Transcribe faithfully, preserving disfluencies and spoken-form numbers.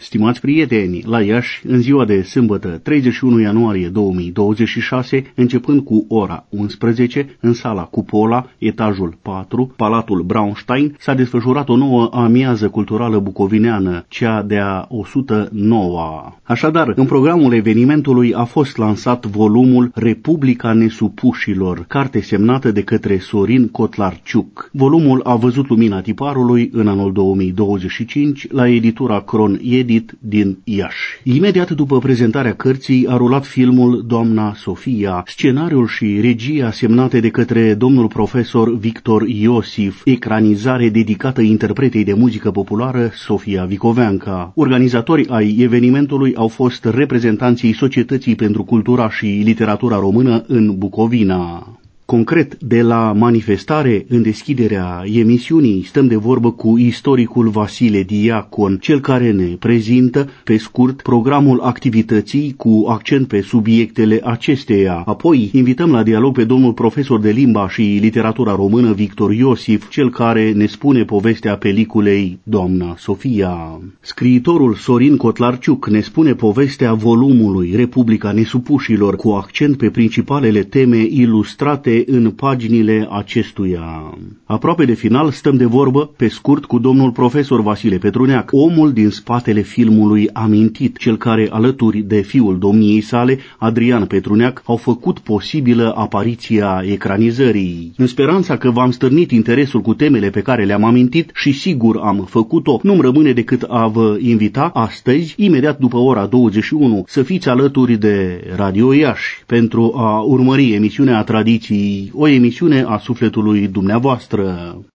Stimați prieteni, la Iași, în ziua de sâmbătă, treizeci și unu ianuarie două mii douăzeci și șase, începând cu ora unsprezece, în sala Cupola, etajul patru, Palatul Braunstein, s-a desfășurat o nouă amiază culturală bucovineană, cea de-a o sută noua. Așadar, în programul evenimentului a fost lansat volumul Republica Nesupușilor, carte semnată de către Sorin Kotlarciuc. Volumul a văzut lumina tiparului în anul două mii douăzeci și cinci la editura Cron Edit din Iași. Imediat după prezentarea cărții a rulat filmul Doamna Sofia, scenariul și regia semnate de către domnul profesor Victor Iosif, ecranizare dedicată interpretei de muzică populară Sofia Vicoveanca. Organizatori ai evenimentului au fost reprezentanții Societății pentru Cultura și Literatura Română în Bucovina. Concret, de la manifestare, în deschiderea emisiunii, stăm de vorbă cu istoricul Vasile Diacon, cel care ne prezintă, pe scurt, programul activității cu accent pe subiectele acesteia. Apoi, invităm la dialog pe domnul profesor de limba și literatura română Victor Iosif, cel care ne spune povestea peliculei Doamna Sofia. Scriitorul Sorin Kotlarciuc ne spune povestea volumului Republica Nesupușilor, cu accent pe principalele teme ilustrate în paginile acestuia. Aproape de final stăm de vorbă, pe scurt, cu domnul profesor Vasile Petruneac, omul din spatele filmului amintit, cel care, alături de fiul domniei sale, Adrian Petruneac, au făcut posibilă apariția ecranizării. În speranța că v-am stârnit interesul cu temele pe care le-am amintit și sigur am făcut-o, nu-mi rămâne decât a vă invita astăzi, imediat după ora douăzeci și unu, să fiți alături de Radio Iași pentru a urmări emisiunea Tradiții, o emisiune a sufletului dumneavoastră.